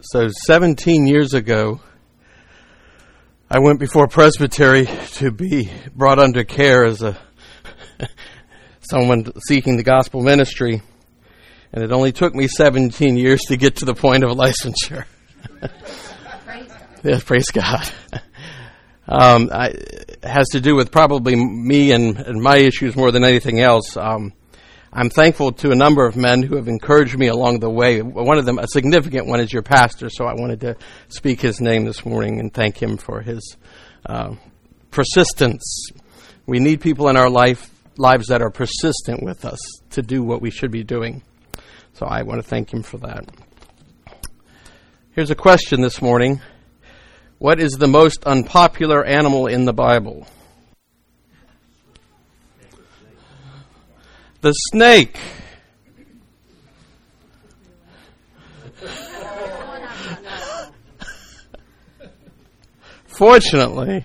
So 17 years ago, I went before Presbytery to be brought under care as someone seeking the gospel ministry, and it only took me 17 years to get to the point of licensure. Praise God. Yes, praise God. It has to do with probably me and my issues more than anything else. I'm thankful to a number of men who have encouraged me along the way. One of them, a significant one, is your pastor, so I wanted to speak his name this morning and thank him for his persistence. We need people in our lives that are persistent with us to do what we should be doing. So I want to thank him for that. Here's a question this morning. What is the most unpopular animal in the Bible? The snake. Fortunately,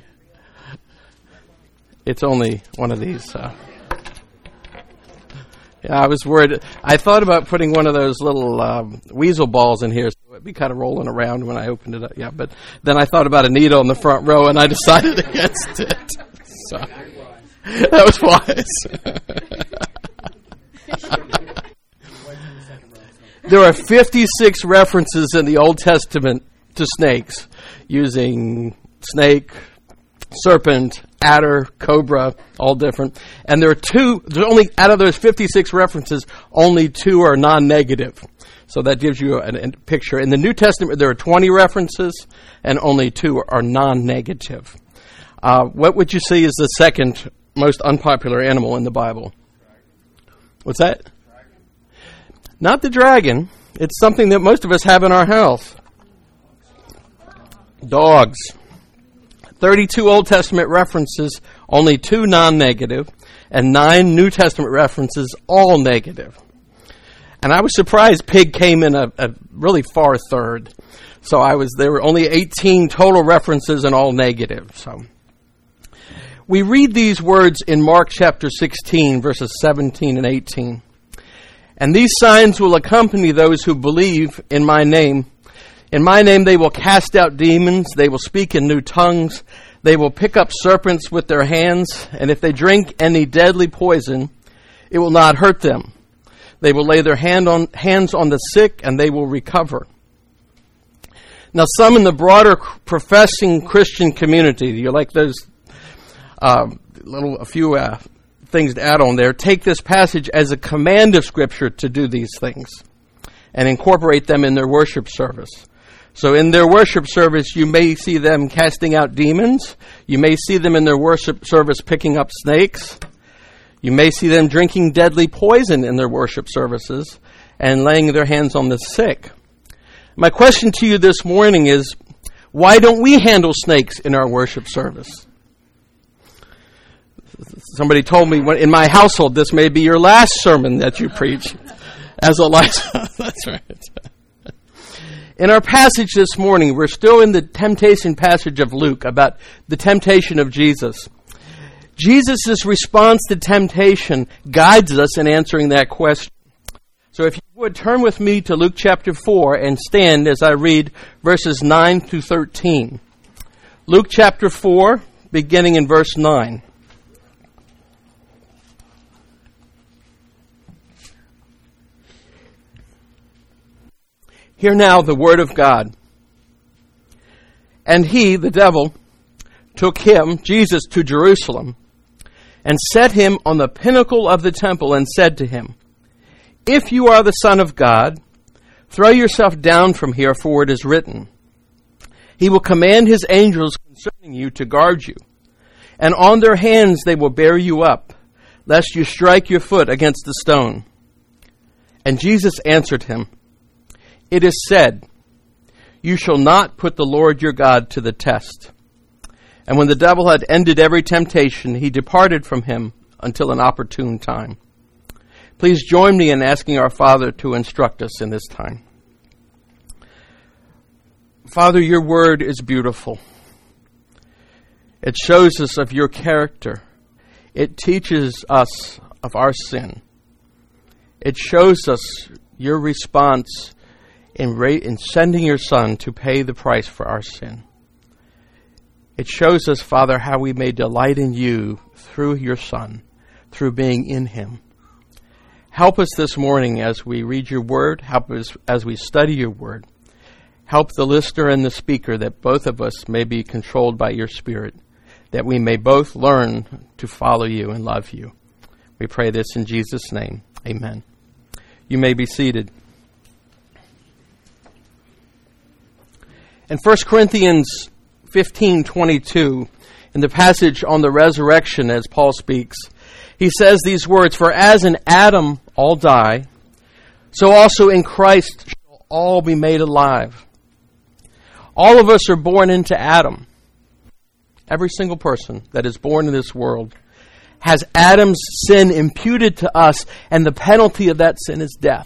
it's only one of these. Yeah, I was worried. I thought about putting one of those little weasel balls in here, so it'd be kind of rolling around when I opened it up. Yeah, but then I thought about a needle in the front row, and I decided against it. So that was wise. There are 56 references in the Old Testament to snakes, using snake, serpent, adder, cobra, all different. And there's only, out of those 56 references, only 2 are non-negative. So that gives you a picture. In the New Testament, there are 20 references, and only 2 are non-negative. What would you say is the second most unpopular animal in the Bible? What's that? Not the dragon. It's something that most of us have in our house. Dogs. 32 Old Testament references, only 2 non-negative, and 9 New Testament references, all negative. And I was surprised pig came in a really far third. So there were only 18 total references and all negative. So we read these words in Mark chapter 16, verses 17 and 18. And these signs will accompany those who believe in my name. In my name they will cast out demons, they will speak in new tongues, they will pick up serpents with their hands, and if they drink any deadly poison, it will not hurt them. They will lay their hands on the sick, and they will recover. Now some in the broader professing Christian community, you like those a few things to add on there, take this passage as a command of Scripture to do these things and incorporate them in their worship service. So in their worship service, you may see them casting out demons. You may see them in their worship service picking up snakes. You may see them drinking deadly poison in their worship services and laying their hands on the sick. My question to you this morning is, why don't we handle snakes in our worship service? Somebody told me, in my household, this may be your last sermon that you preach as a license. That's right. In our passage this morning, we're still in the temptation passage of Luke about the temptation of Jesus. Jesus' response to temptation guides us in answering that question. So if you would turn with me to Luke chapter 4 and stand as I read verses 9 through 13. Luke chapter 4, beginning in verse 9. Hear now the word of God. And he, the devil, took him, Jesus, to Jerusalem, and set him on the pinnacle of the temple, and said to him, If you are the Son of God, throw yourself down from here, for it is written, He will command His angels concerning you to guard you, and on their hands they will bear you up, lest you strike your foot against the stone. And Jesus answered him, It is said, You shall not put the Lord your God to the test. And when the devil had ended every temptation, he departed from him until an opportune time. Please join me in asking our Father to instruct us in this time. Father, your word is beautiful. It shows us of your character. It teaches us of our sin. It shows us your response in sending your Son to pay the price for our sin. It shows us, Father, how we may delight in you through your Son, through being in him. Help us this morning as we read your word. Help us as we study your word. Help the listener and the speaker that both of us may be controlled by your Spirit, that we may both learn to follow you and love you. We pray this in Jesus' name. Amen. You may be seated. In 1 Corinthians 15:22, in the passage on the resurrection as Paul speaks, he says these words, "For as in Adam all die, so also in Christ shall all be made alive." All of us are born into Adam. Every single person that is born in this world has Adam's sin imputed to us, and the penalty of that sin is death.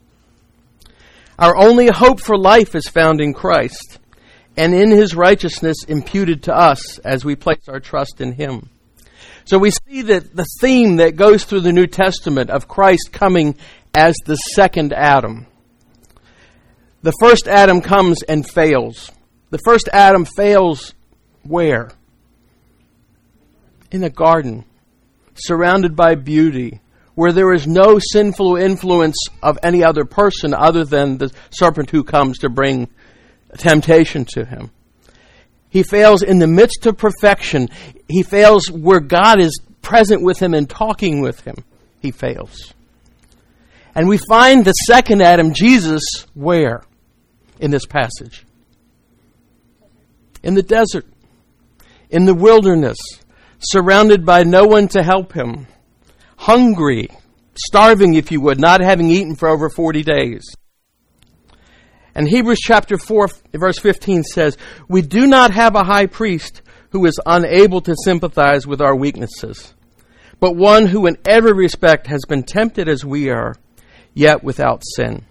Our only hope for life is found in Christ, and in his righteousness imputed to us as we place our trust in him. So we see that the theme that goes through the New Testament of Christ coming as the second Adam. The first Adam comes and fails. The first Adam fails where? In a garden, surrounded by beauty, where there is no sinful influence of any other person other than the serpent who comes to bring temptation to him. He fails in the midst of perfection. He fails where God is present with him and talking with him. He fails. And we find the second Adam, Jesus, where? In this passage. In the desert. In the wilderness. Surrounded by no one to help him. Hungry. Starving, if you would, not having eaten for over 40 days. And Hebrews chapter 4, verse 15 says, "We do not have a high priest who is unable to sympathize with our weaknesses, but one who in every respect has been tempted as we are, yet without sin."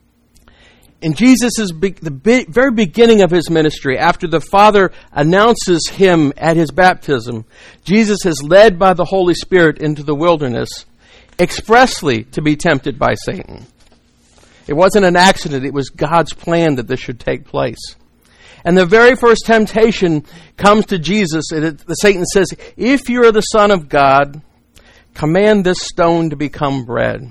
In Jesus' very beginning of his ministry, after the Father announces him at his baptism, Jesus is led by the Holy Spirit into the wilderness expressly to be tempted by Satan. It wasn't an accident. It was God's plan that this should take place. And the very first temptation comes to Jesus, and Satan says, "If you're the Son of God, command this stone to become bread."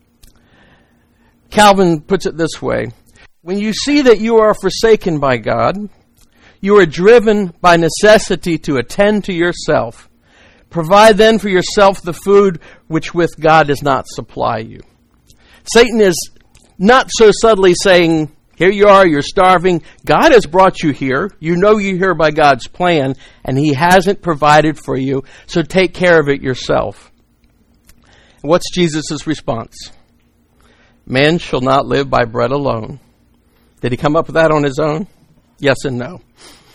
Calvin puts it this way: when you see that you are forsaken by God, you are driven by necessity to attend to yourself. Provide then for yourself the food which with God does not supply you. Satan is not so subtly saying, here you are, you're starving. God has brought you here. You know you're here by God's plan, and he hasn't provided for you, so take care of it yourself. What's Jesus' response? Man shall not live by bread alone. Did he come up with that on his own? Yes and no.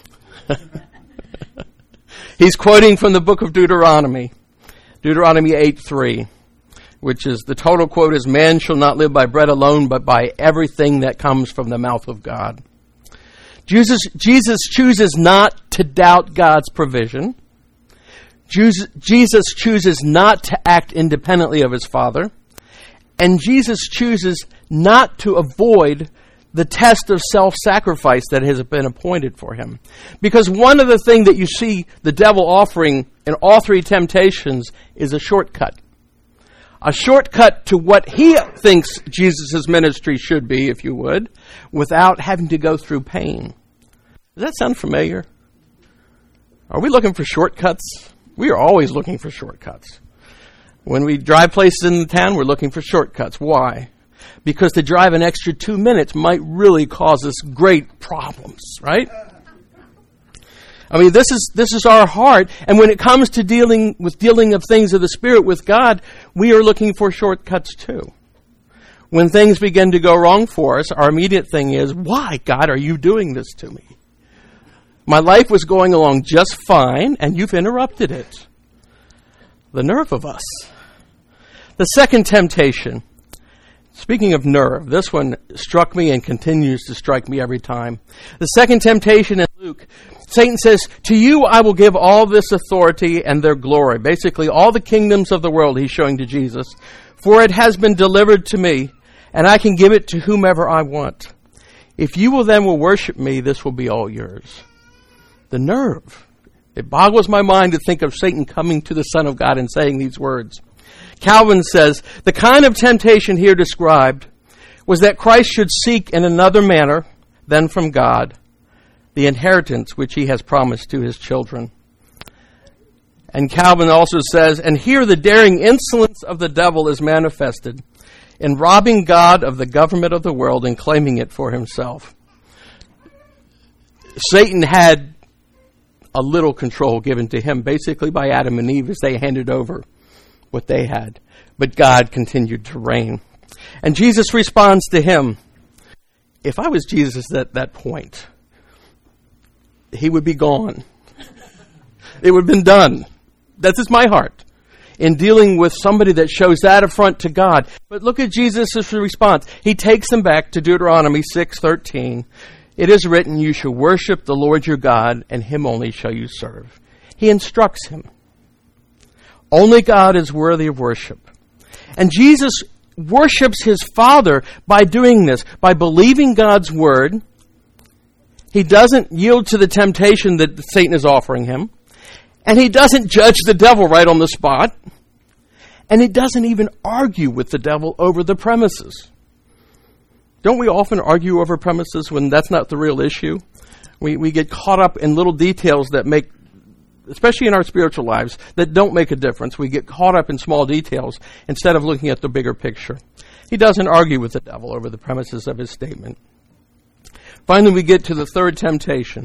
He's quoting from the book of Deuteronomy, Deuteronomy 8:3. Which is, the total quote is, "Man shall not live by bread alone, but by everything that comes from the mouth of God." Jesus chooses not to doubt God's provision. Jesus chooses not to act independently of his Father. And Jesus chooses not to avoid the test of self-sacrifice that has been appointed for him. Because one of the things that you see the devil offering in all three temptations is a shortcut. A shortcut to what he thinks Jesus' ministry should be, if you would, without having to go through pain. Does that sound familiar? Are we looking for shortcuts? We are always looking for shortcuts. When we drive places in the town, we're looking for shortcuts. Why? Because to drive an extra 2 minutes might really cause us great problems, right? I mean, this is our heart. And when it comes to dealing of things of the Spirit with God, we are looking for shortcuts too. When things begin to go wrong for us, our immediate thing is, why, God, are you doing this to me? My life was going along just fine, and you've interrupted it. The nerve of us. The second temptation. Speaking of nerve, this one struck me and continues to strike me every time. The second temptation in Luke, Satan says, "To you I will give all this authority and their glory." Basically, all the kingdoms of the world he's showing to Jesus. "For it has been delivered to me, and I can give it to whomever I want. If you will worship me, this will be all yours. The nerve. It boggles my mind to think of Satan coming to the Son of God and saying these words. Calvin says, the kind of temptation here described was that Christ should seek in another manner than from God the inheritance which he has promised to his children. And Calvin also says, and here the daring insolence of the devil is manifested in robbing God of the government of the world and claiming it for himself. Satan had a little control given to him, basically by Adam and Eve as they handed over what they had. But God continued to reign. And Jesus responds to him. If I was Jesus at that point, he would be gone. It would have been done. That's just my heart in dealing with somebody that shows that affront to God. But look at Jesus' response. He takes them back to Deuteronomy 6:13. It is written, you shall worship the Lord your God, and him only shall you serve. He instructs him. Only God is worthy of worship. And Jesus worships his Father by doing this, by believing God's word. He doesn't yield to the temptation that Satan is offering him. And he doesn't judge the devil right on the spot. And he doesn't even argue with the devil over the premises. Don't we often argue over premises when that's not the real issue? We get caught up in little details that make, especially in our spiritual lives, that don't make a difference. We get caught up in small details instead of looking at the bigger picture. He doesn't argue with the devil over the premises of his statement. Finally, we get to the third temptation.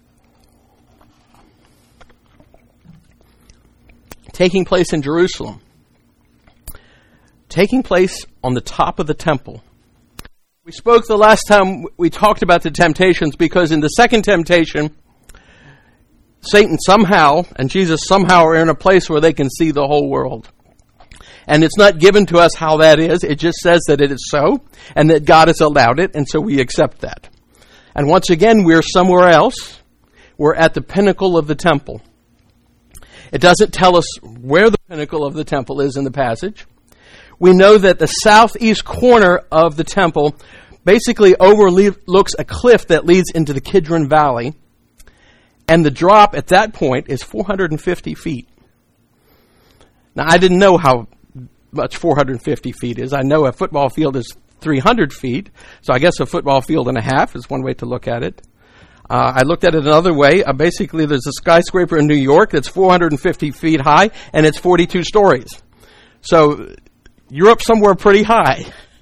Taking place in Jerusalem. Taking place on the top of the temple. We spoke the last time we talked about the temptations because in the second temptation, Satan somehow and Jesus somehow are in a place where they can see the whole world. And it's not given to us how that is. It just says that it is so and that God has allowed it, and so we accept that. And once again, we're somewhere else. We're at the pinnacle of the temple. It doesn't tell us where the pinnacle of the temple is in the passage. We know that the southeast corner of the temple basically overlooks a cliff that leads into the Kidron Valley. And the drop at that point is 450 feet. Now, I didn't know how much 450 feet is. I know a football field is 300 feet. So I guess a football field and a half is one way to look at it. I looked at it another way. Basically, there's a skyscraper in New York that's 450 feet high, and it's 42 stories. So you're up somewhere pretty high.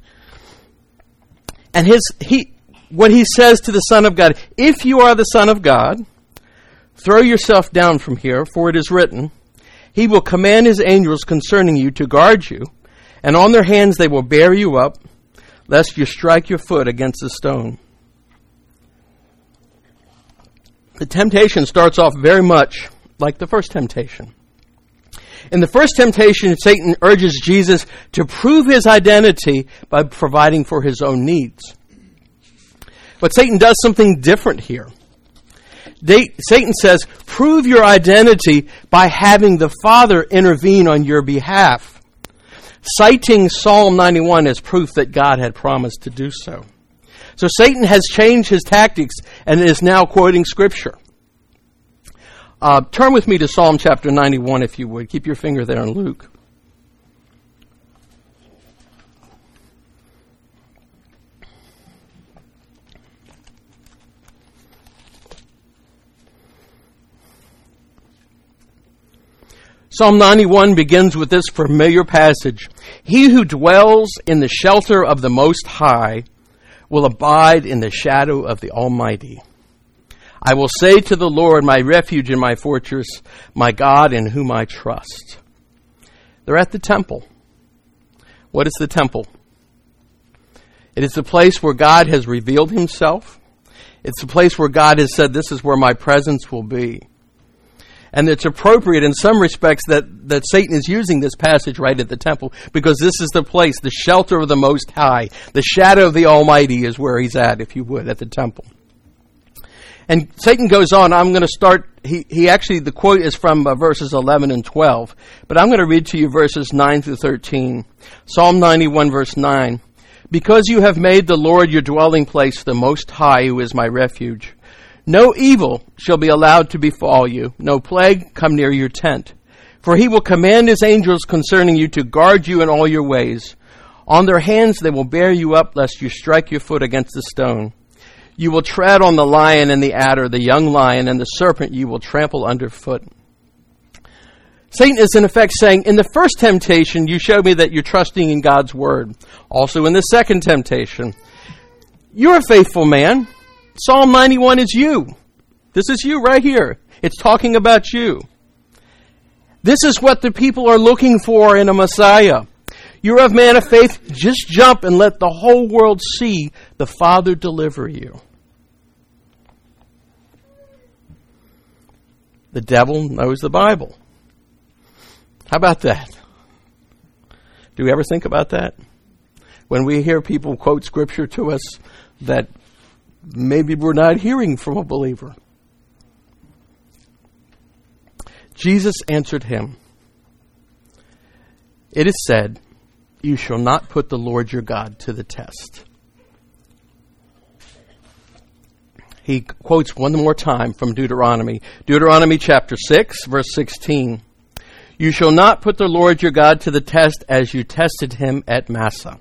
And what he says to the Son of God, if you are the Son of God, throw yourself down from here, for it is written, he will command his angels concerning you to guard you, and on their hands they will bear you up, lest you strike your foot against a stone. The temptation starts off very much like the first temptation. In the first temptation, Satan urges Jesus to prove his identity by providing for his own needs. But Satan does something different here. Satan says, prove your identity by having the Father intervene on your behalf, citing Psalm 91 as proof that God had promised to do so. So Satan has changed his tactics and is now quoting Scripture. Turn with me to Psalm chapter 91, if you would. Keep your finger there in Luke. Psalm 91 begins with this familiar passage. He who dwells in the shelter of the Most High will abide in the shadow of the Almighty. I will say to the Lord, my refuge and my fortress, my God in whom I trust. They're at the temple. What is the temple? It is the place where God has revealed himself. It's the place where God has said, this is where my presence will be. And it's appropriate in some respects that Satan is using this passage right at the temple, because this is the place, the shelter of the Most High. The shadow of the Almighty is where he's at, if you would, at the temple. And Satan goes on. I'm going to start, he actually, the quote is from verses 11 and 12. But I'm going to read to you verses 9 through 13. Psalm 91, verse 9. Because you have made the Lord your dwelling place, the Most High, who is my refuge, no evil shall be allowed to befall you, no plague come near your tent. For he will command his angels concerning you to guard you in all your ways. On their hands they will bear you up, lest you strike your foot against the stone. You will tread on the lion and the adder, the young lion and the serpent you will trample underfoot. Satan is in effect saying, in the first temptation, you showed me that you're trusting in God's word. Also in the second temptation, you're a faithful man. Psalm 91 is you. This is you right here. It's talking about you. This is what the people are looking for in a Messiah. You're a man of faith. Just jump and let the whole world see the Father deliver you. The devil knows the Bible. How about that? Do we ever think about that? When we hear people quote Scripture to us that maybe we're not hearing from a believer. Jesus answered him, "It is said, you shall not put the Lord your God to the test." He quotes one more time from Deuteronomy. Deuteronomy chapter 6, verse 16. "You shall not put the Lord your God to the test as you tested him at Massah."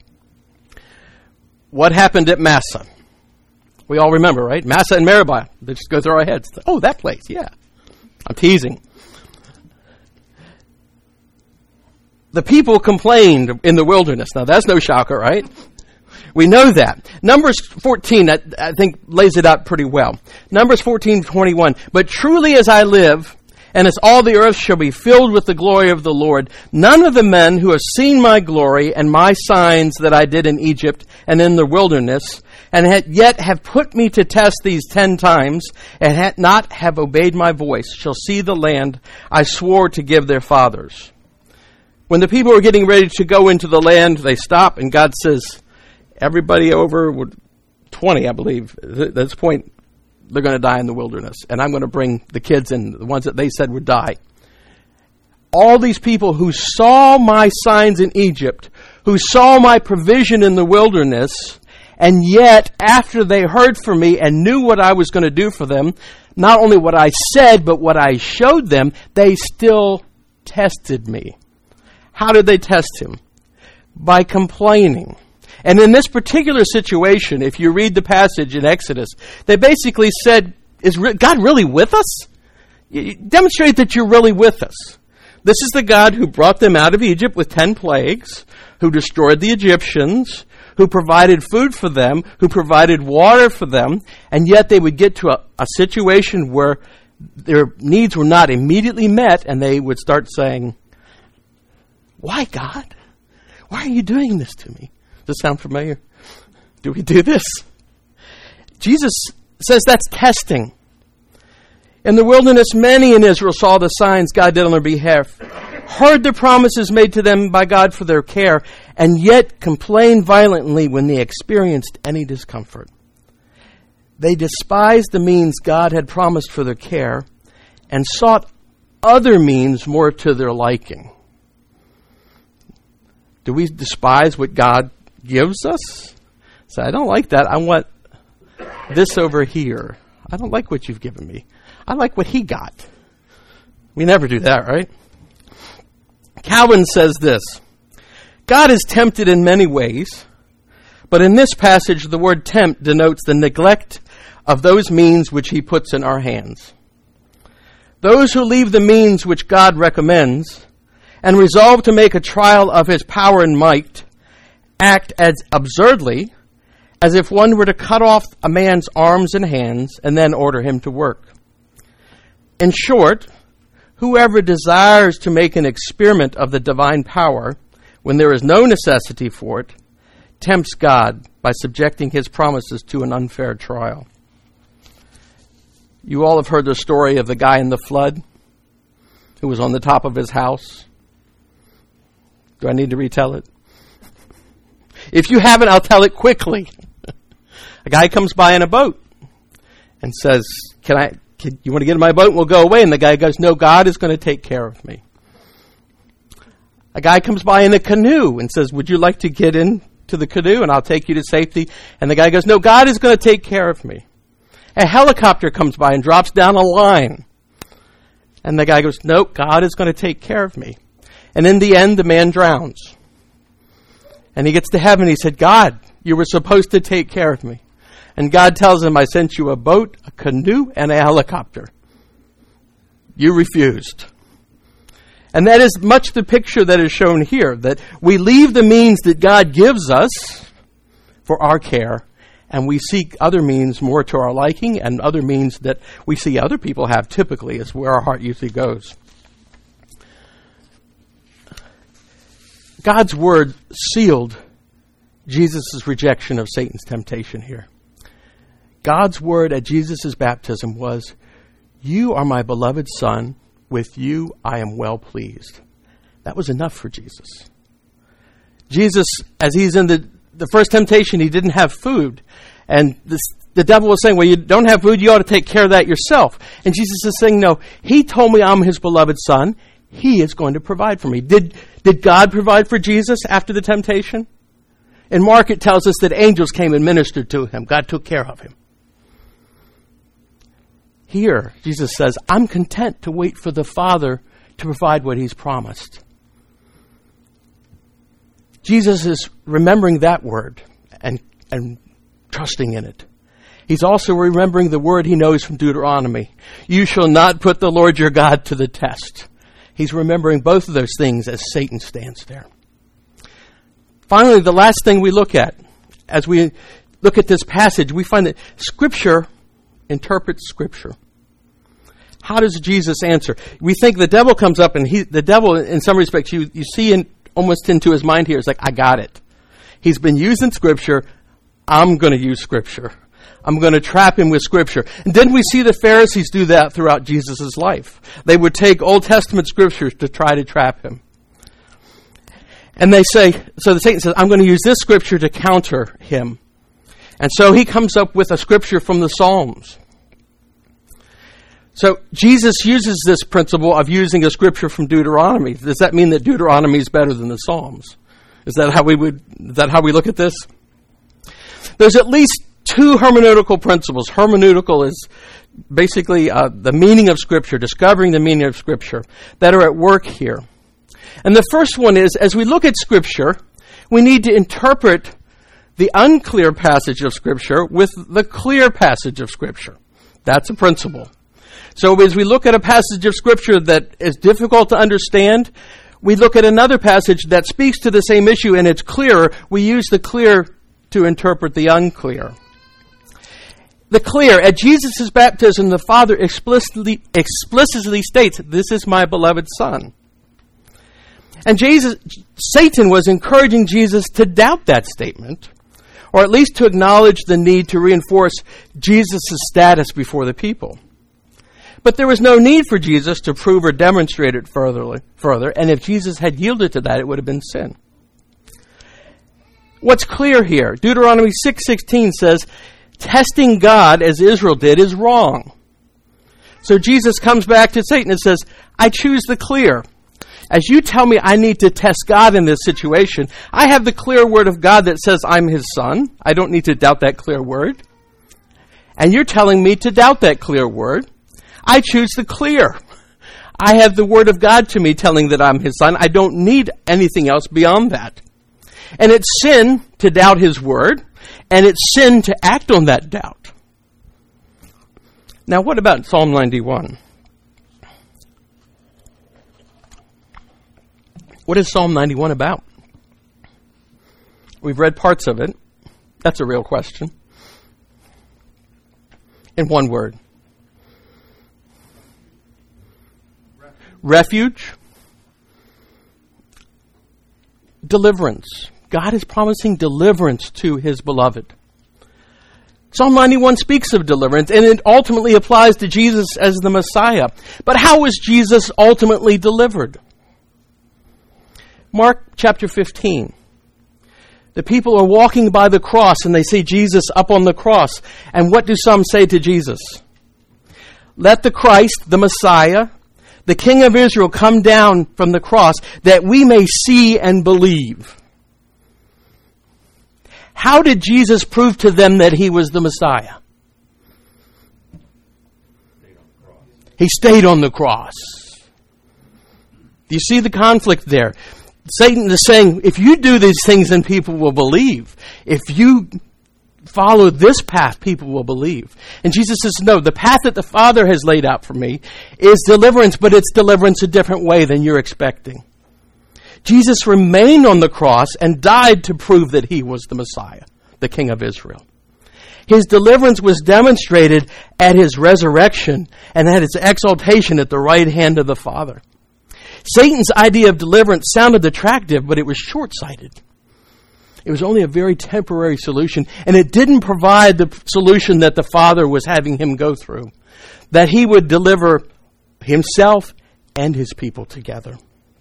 What happened at Massah? We all remember, right? Massah and Meribah. They just go through our heads. Oh, that place, yeah. I'm teasing. The people complained in the wilderness. Now, that's no shocker, right? We know that. Numbers 14, I think, lays it out pretty well. Numbers 14:21. "But truly as I live, and as all the earth shall be filled with the glory of the Lord, none of the men who have seen my glory and my signs that I did in Egypt and in the wilderness, and yet have put me to test these 10 times, and not have obeyed my voice, shall see the land I swore to give their fathers." When the people were getting ready to go into the land, they stop, and God says, everybody over 20, I believe, at this point, they're going to die in the wilderness, and I'm going to bring the kids in, the ones that they said would die. All these people who saw my signs in Egypt, who saw my provision in the wilderness, and yet after they heard from me and knew what I was going to do for them, not only what I said, but what I showed them, they still tested me. How did they test him? By complaining. And in this particular situation, if you read the passage in Exodus, they basically said, is God really with us? Demonstrate that you're really with us. This is the God who brought them out of Egypt with 10 plagues, who destroyed the Egyptians, who provided food for them, who provided water for them, and yet they would get to a situation where their needs were not immediately met, and they would start saying, "Why, God? Why are you doing this to me?" Does this sound familiar? Do we do this? Jesus says that's testing. In the wilderness, many in Israel saw the signs God did on their behalf, heard the promises made to them by God for their care, and yet complained violently when they experienced any discomfort. They despised the means God had promised for their care and sought other means more to their liking. Do we despise what God gives us? So I don't like that. I want this over here. I don't like what you've given me. I like what he got. We never do that, right? Calvin says this: God is tempted in many ways, but in this passage the word tempt denotes the neglect of those means which he puts in our hands. Those who leave the means which God recommends and resolve to make a trial of his power and might act as absurdly as if one were to cut off a man's arms and hands and then order him to work. In short, whoever desires to make an experiment of the divine power when there is no necessity for it tempts God by subjecting his promises to an unfair trial. You all have heard the story of the guy in the flood who was on the top of his house. Do I need to retell it? If you haven't, I'll tell it quickly. A guy comes by in a boat and says, you want to get in my boat and we'll go away? And the guy goes, no, God is going to take care of me. A guy comes by in a canoe and says, would you like to get in to the canoe and I'll take you to safety. And the guy goes, no, God is going to take care of me. A helicopter comes by and drops down a line. And the guy goes, no, God is going to take care of me. And in the end, the man drowns. And he gets to heaven. He said, God, you were supposed to take care of me. And God tells him, I sent you a boat, a canoe, and a helicopter. You refused. And that is much the picture that is shown here, that we leave the means that God gives us for our care, and we seek other means more to our liking, and other means that we see other people have typically is where our heart usually goes. God's word sealed Jesus' rejection of Satan's temptation here. God's word at Jesus' baptism was, you are my beloved Son, with you I am well pleased. That was enough for Jesus. Jesus, as he's in the first temptation, he didn't have food. And the devil was saying, well, you don't have food, you ought to take care of that yourself. And Jesus is saying, no, he told me I'm his beloved Son. He is going to provide for me. Did God provide for Jesus after the temptation? In Mark, it tells us that angels came and ministered to him. God took care of him. Here, Jesus says, I'm content to wait for the Father to provide what he's promised. Jesus is remembering that word and trusting in it. He's also remembering the word he knows from Deuteronomy. You shall not put the Lord your God to the test. He's remembering both of those things as Satan stands there. Finally, the last thing we look at, as we look at this passage, we find that Scripture interprets Scripture. How does Jesus answer? We think the devil comes up, and the devil, in some respects, you see almost into his mind here, it's like, I got it. He's been using Scripture. I'm going to use Scripture. I'm going to trap him with Scripture. And didn't we see the Pharisees do that throughout Jesus' life? They would take Old Testament Scriptures to try to trap him. And they say, so the Satan says, I'm going to use this Scripture to counter him. And so he comes up with a Scripture from the Psalms. So Jesus uses this principle of using a Scripture from Deuteronomy. Does that mean that Deuteronomy is better than the Psalms? Is that how we look at this? There's at least two hermeneutical principles. Hermeneutical is basically the meaning of Scripture, discovering the meaning of Scripture, that are at work here. And the first one is, as we look at Scripture, we need to interpret the unclear passage of Scripture with the clear passage of Scripture. That's a principle. So as we look at a passage of Scripture that is difficult to understand, we look at another passage that speaks to the same issue and it's clearer. We use the clear to interpret the unclear. The clear, at Jesus' baptism, the Father explicitly states, this is my beloved Son. And Satan was encouraging Jesus to doubt that statement, or at least to acknowledge the need to reinforce Jesus' status before the people. But there was no need for Jesus to prove or demonstrate it further, and if Jesus had yielded to that, it would have been sin. What's clear here? Deuteronomy 6:16 says, testing God as Israel did is wrong. So Jesus comes back to Satan and says, I choose the clear. As you tell me I need to test God in this situation, I have the clear word of God that says I'm his son. I don't need to doubt that clear word. And you're telling me to doubt that clear word. I choose the clear. I have the word of God to me telling that I'm his son. I don't need anything else beyond that. And it's sin to doubt his word, and it's sin to act on that doubt. Now, what about Psalm 91? What is Psalm 91 about? We've read parts of it. That's a real question. In one word. Refuge. Deliverance. God is promising deliverance to his beloved. Psalm 91 speaks of deliverance, and it ultimately applies to Jesus as the Messiah. But how was Jesus ultimately delivered? Mark chapter 15. The people are walking by the cross, and they see Jesus up on the cross. And what do some say to Jesus? Let the Christ, the Messiah, the King of Israel, come down from the cross, that we may see and believe. How did Jesus prove to them that he was the Messiah? He stayed on the cross. Do you see the conflict there? Satan is saying, if you do these things, then people will believe. If you follow this path, people will believe. And Jesus says, no, the path that the Father has laid out for me is deliverance, but it's deliverance a different way than you're expecting. Jesus remained on the cross and died to prove that he was the Messiah, the King of Israel. His deliverance was demonstrated at his resurrection and at his exaltation at the right hand of the Father. Satan's idea of deliverance sounded attractive, but it was short-sighted. It was only a very temporary solution, and it didn't provide the solution that the Father was having him go through, that he would deliver himself and his people together.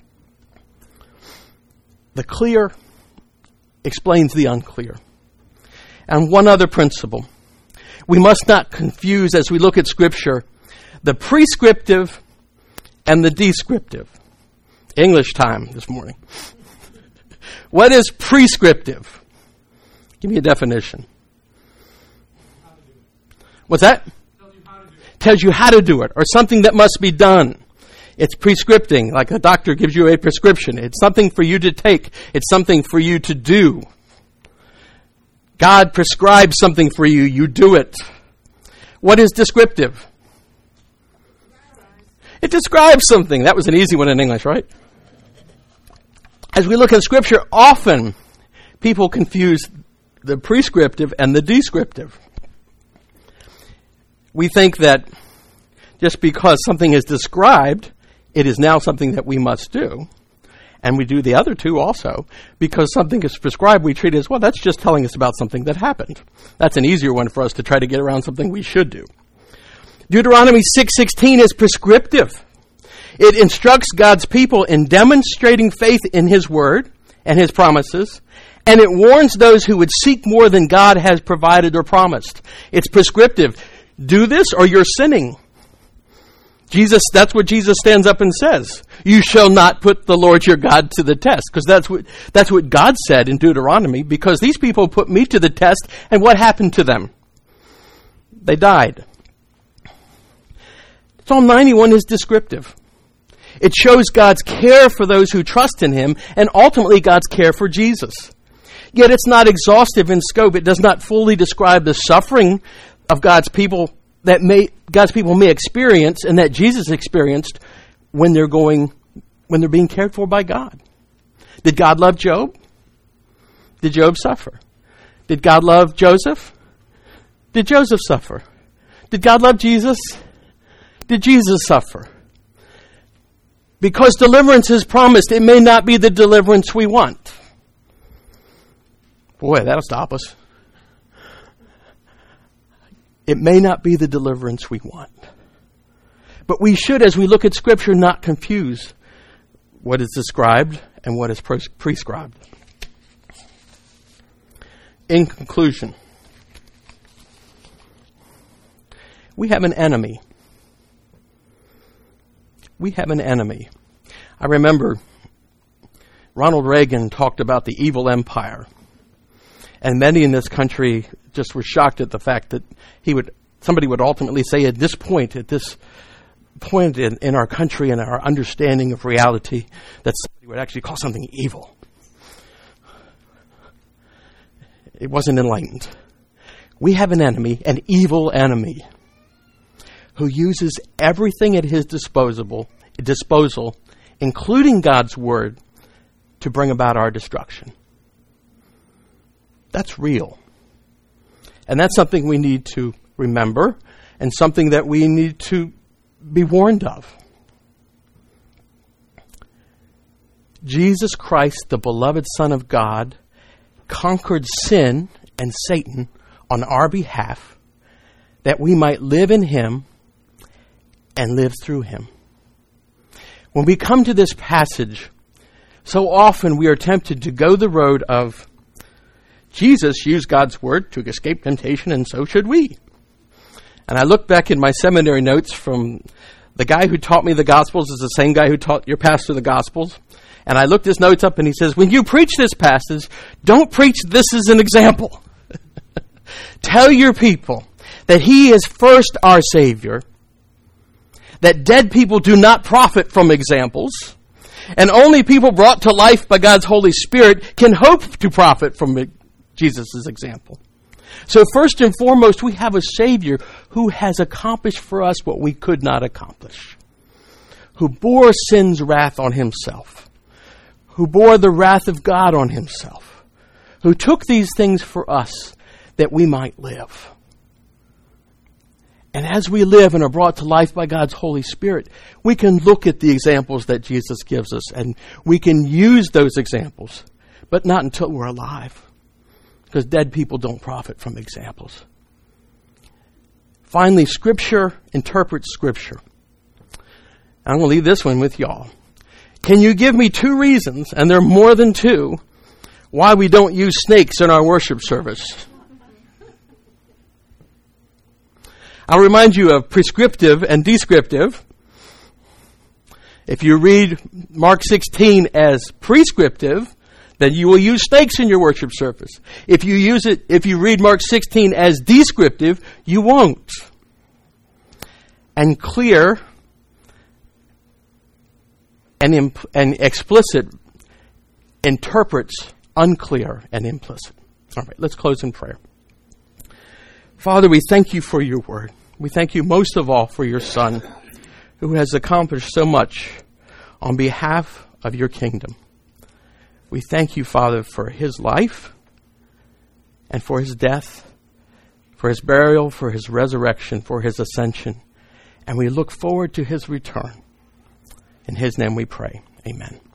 The clear explains the unclear. And one other principle. We must not confuse, as we look at Scripture, the prescriptive and the descriptive. English time this morning. What is prescriptive? Give me a definition. What's that? Tells you how to do it, or something that must be done. It's prescripting, like a doctor gives you a prescription. It's something for you to take. It's something for you to do. God prescribes something for you. You do it. What is descriptive? It describes something. That was an easy one in English, right? As we look at Scripture, often people confuse the prescriptive and the descriptive. We think that just because something is described, it is now something that we must do. And we do the other two also. Because something is prescribed, we treat it as, well, that's just telling us about something that happened. That's an easier one for us to try to get around something we should do. Deuteronomy 6:16 is prescriptive. It instructs God's people in demonstrating faith in His Word and His promises, and it warns those who would seek more than God has provided or promised. It's prescriptive. Do this or you're sinning. That's what Jesus stands up and says. You shall not put the Lord your God to the test, because that's what God said in Deuteronomy, because these people put me to the test, and what happened to them? They died. Psalm 91 is descriptive. It shows God's care for those who trust in Him, and ultimately God's care for Jesus. Yet it's not exhaustive in scope. It does not fully describe the suffering of God's people God's people may experience, and that Jesus experienced when they're being cared for by God. Did God love Job? Did Job suffer? Did God love Joseph? Did Joseph suffer? Did God love Jesus? Did Jesus suffer? Because deliverance is promised, it may not be the deliverance we want. Boy, that'll stop us. It may not be the deliverance we want. But we should, as we look at Scripture, not confuse what is described and what is prescribed. In conclusion, we have an enemy. We have an enemy. I remember Ronald Reagan talked about the evil empire. And many in this country just were shocked at the fact that somebody would ultimately say at this point in our country and our understanding of reality, that somebody would actually call something evil. It wasn't enlightened. We have an enemy, an evil enemy, who uses everything at his disposal, including God's word, to bring about our destruction. That's real. And that's something we need to remember and something that we need to be warned of. Jesus Christ, the beloved Son of God, conquered sin and Satan on our behalf, that we might live in Him and live through Him. When we come to this passage, so often we are tempted to go the road of Jesus used God's word to escape temptation, and so should we. And I look back in my seminary notes from the guy who taught me the Gospels is the same guy who taught your pastor the Gospels. And I looked his notes up and he says, when you preach this passage, don't preach this as an example. Tell your people that he is first our Savior, that dead people do not profit from examples, and only people brought to life by God's Holy Spirit can hope to profit from Jesus' example. So first and foremost, we have a Savior who has accomplished for us what we could not accomplish, who bore sin's wrath on himself, who bore the wrath of God on himself, who took these things for us that we might live. And as we live and are brought to life by God's Holy Spirit, we can look at the examples that Jesus gives us, and we can use those examples, but not until we're alive, because dead people don't profit from examples. Finally, Scripture interprets Scripture. I'm going to leave this one with y'all. Can you give me 2 reasons, and there are more than 2, why we don't use snakes in our worship service? I'll remind you of prescriptive and descriptive. If you read Mark 16 as prescriptive, then you will use snakes in your worship service. If you read Mark 16 as descriptive, you won't. And clear and explicit interprets unclear and implicit. All right, let's close in prayer. Father, we thank you for your word. We thank you most of all for your Son, who has accomplished so much on behalf of your kingdom. We thank you, Father, for his life and for his death, for his burial, for his resurrection, for his ascension. And we look forward to his return. In his name we pray. Amen.